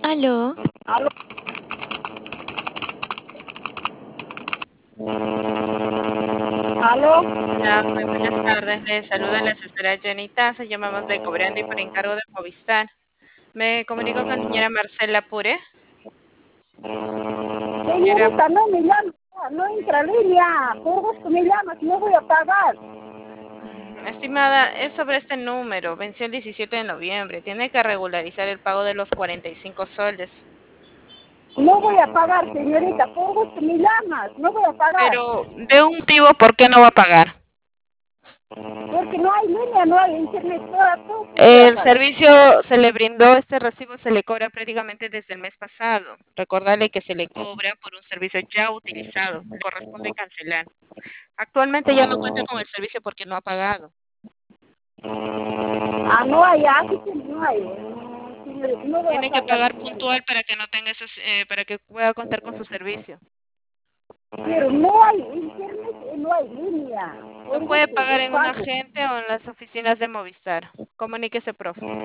Aló, Aló, aló, Hola, muy buenas tardes. Le saluda la asesora Jenny Taza. Llamamos de Cobrando y por encargo de Movistar. Me comunico con la señora Marcela Pure. Señora, señorita, no me llama, no entra línea, por gusto me llamas, no voy a pagar, estimada, es sobre este número. Venció el 17 de noviembre. Tiene que regularizar el pago de los 45 soles. no voy a pagar, señorita, por gusto me llamas, no voy a pagar, Pero de un motivo, ¿por qué no va a pagar? porque no hay línea, no hay internet, todo voy a El pagar. servicio se le brindó, este recibo se le cobra prácticamente desde el mes pasado. Recordarle que se le cobra por un servicio ya utilizado. Le corresponde cancelar. Actualmente ya no cuenta con el servicio porque no ha pagado. No hay, aquí sí no hay, señorita, no voy a Tiene que pagar, pagar señorita, puntual para que no tenga esos, para que pueda contar con su servicio. pero no hay internet, no hay línea, Lo por puede gusto pagar yo en un pago. agente o en las oficinas de Movistar. Comuníquese, profe.